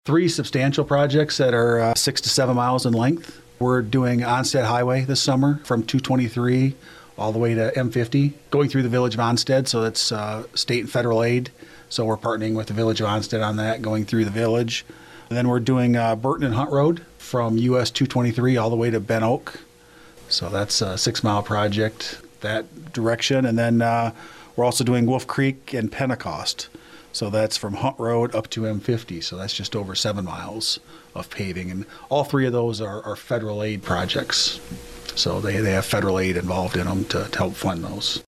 Three substantial projects that are 6 to 7 miles in length. We're doing Onstead Highway this summer from 223 all the way to M50, going through the village of Onstead, so that's state and federal aid. So we're partnering with the village of Onstead on that, going through the village. And then we're doing Burton and Hunt Road from US 223 all the way to Ben Oak. So that's a 6 mile project, that direction. And then we're also doing Wolf Creek and Pentecost. So that's from Hunt Road up to M50. So that's just over 7 miles of paving. And all three of those are federal aid projects. So they have federal aid involved in them to help fund those.